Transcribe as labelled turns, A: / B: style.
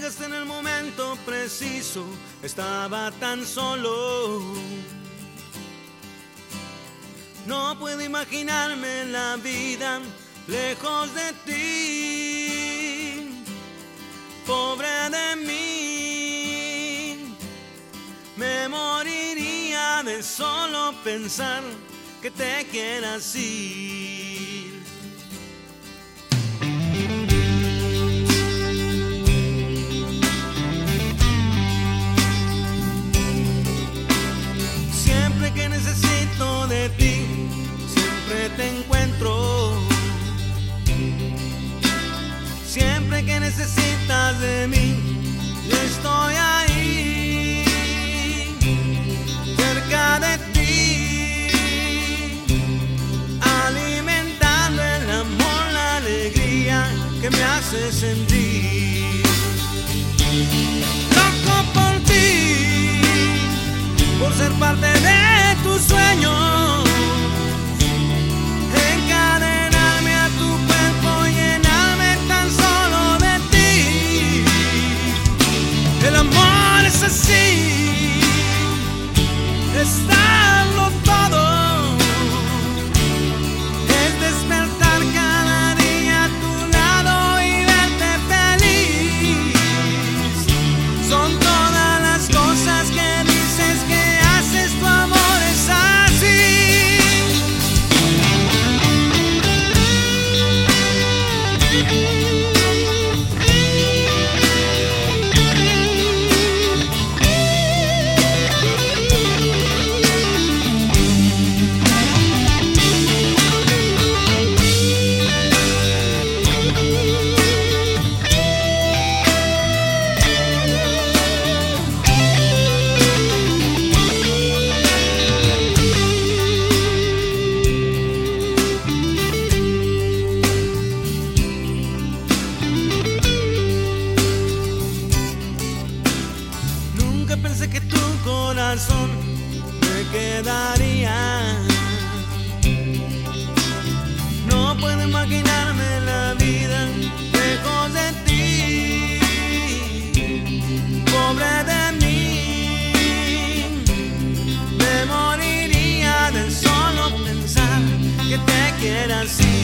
A: llegaste en el momento preciso, estaba tan solo. No puedo imaginarme la vida lejos de ti, pobre de mí. Me moriría de solo pensar que te quieras ir. Siempre que necesito de ti, siempre te encuentro. Siempre que necesitas de mí, yo estoy ahí, cerca de ti, alimentando el amor, la alegría que me hace sentir loco por ti, por ser parte de tus sueños. Encadenarme a tu cuerpo, llenarme tan solo de ti. El amor es así, es darlo todo, es despertar cada día a tu lado y verte feliz. Son todas las cosas que dices que haces, tu amor es así. Nunca pensé que tu corazón me quedaría. No puedo imaginarme la vida lejos de ti, pobre de mí. Me moriría de solo pensar que te quieras ir.